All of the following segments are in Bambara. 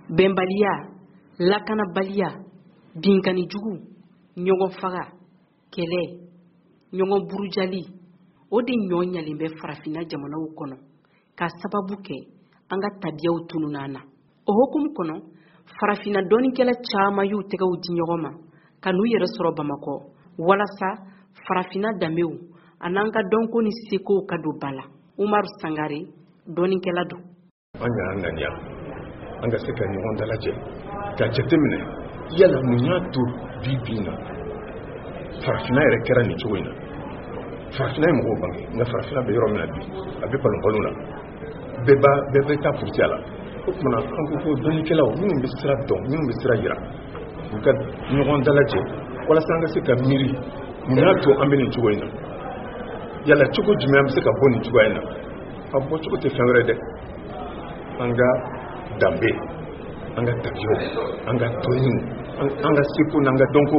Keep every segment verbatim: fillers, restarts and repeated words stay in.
bɛnbaliya, lakanabaliya, binkani jugu, ɲɔgɔn faga, kɛlɛ, ɲɔgɔn burujali, o de ɲɔ ɲalen bɛ farafina jamanaw kɔnɔ ka sababu kɛ an ka tabiyaw tununna na. O hukumu kɔnɔ farafina dɔɔnikɛla caman y'u tɛgɛw di ɲɔgɔn ma ka n'u yɛrɛ sɔrɔ Bamakɔ walasa farafina danbew an'an ka dɔnko ni sekow ka don ba la. Umaru Sangare dɔɔnikɛla don. An y'an ŋaniya an ka se ka ɲɔgɔn dalajɛ ka jateminɛ yala mun y'a to bi bi in na farafina yɛrɛ kɛra nin cogo in na. Farafina ye mɔgɔw bange nka farafina bɛ yɔrɔ min na bi a bɛ palon-palon na bɛɛ b'a bɛɛ bɛ taa purutiya la. O kumana an ko ko dɔnnikɛlaw minnu bɛ sira dɔn minnu bɛ sira yira u ka ɲɔgɔn dalajɛ walasa an ka se ka miiri mun y'a to an bɛ nin cogo in na. Yala cogo jumɛn an bɛ se ka bɔ nin cogoya in na. A bɔ cogo tɛ fɛn wɛrɛ dɛ. An ka danbe an ka tabiyaw an ka tɔnyiw an ka seko n'an ka dɔnko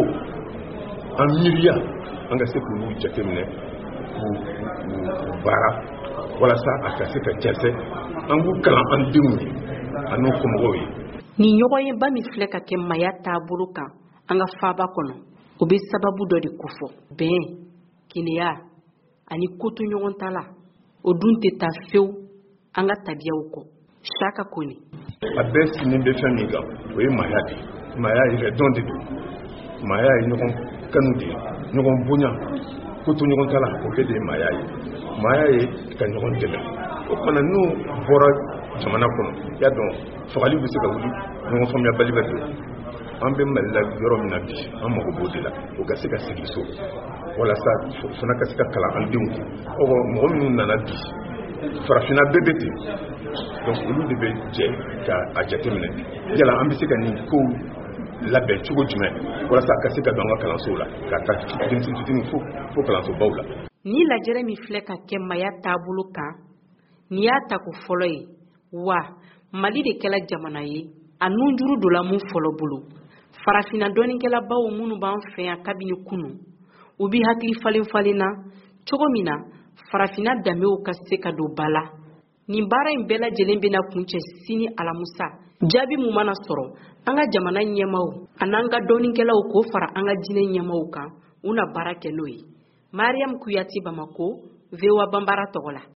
an miiriya an ka se k'olu jateminɛ k'u baara walasa a ka se ka jɛsɛ an k'u kalan an denw ye an'u kɔmɔgɔw ye. Nin ɲɔgɔnyeba min filɛ ka kɛ maya taabolo kan an ka faaba kɔnɔ o bɛ sababu dɔ de kofɔ bɛn keleya ani koto ɲɔgɔn ta la o dun tɛ taa fewu an ka tabiyaw kɔ. Saka Kone a bɛɛ sinin bɛ fɛn min kan o ye maya de maya yɛrɛ dɔn de don maya ye ɲɔgɔn kanu de ye ɲɔgɔn bonya koto ɲɔgɔn ta la o bɛɛ de ye maya ye maya ye ka ɲɔgɔn dɛmɛ. O kumana n'u bɔra jamana kɔnɔ y'a dɔn fagali bɛ se ka wuli ɲɔgɔn faamuyabali bɛ don. An bɛ Mali la yɔrɔ min na bi an mago b'o de la o ka se ka sigi so walasa fana ka se ka kalan an denw ye. Ɔwɔ mɔgɔ minnu nana bi farafina bɛɛ bɛ ten donc olu de bɛ jɛ ka a jateminɛ yala an bɛ se ka nin kow labɛn cogo jumɛn walasa a ka se ka don an ka kalansow la ka taa denmisɛnnin fitinin fo fo kalansobaw la. Ni lajɛrɛ min filɛ ka kɛ maya taabolo kan ni y'a ta ko fɔlɔ ye wa Mali de kɛla jamana ye a nunjuru dola mun fɔlɔ bolo. Farafina dɔɔnikɛla baw minnu b'an fɛ yan kabini kunu u bi hakili falen falen na cogo min na farafina danbew ka se ka don ba la. Nin baara in bɛɛ lajɛlen bɛna kuncɛ sini alamusa. Jaabi mun mana sɔrɔ an ka jamana ɲɛmaw an'an ka dɔɔnikɛlaw k'o fara an ka diinɛ ɲɛmaw kan u na baara kɛ n'o ye. Mariam Kuyati, Bamako, V O A Bambara tɔgɔ la.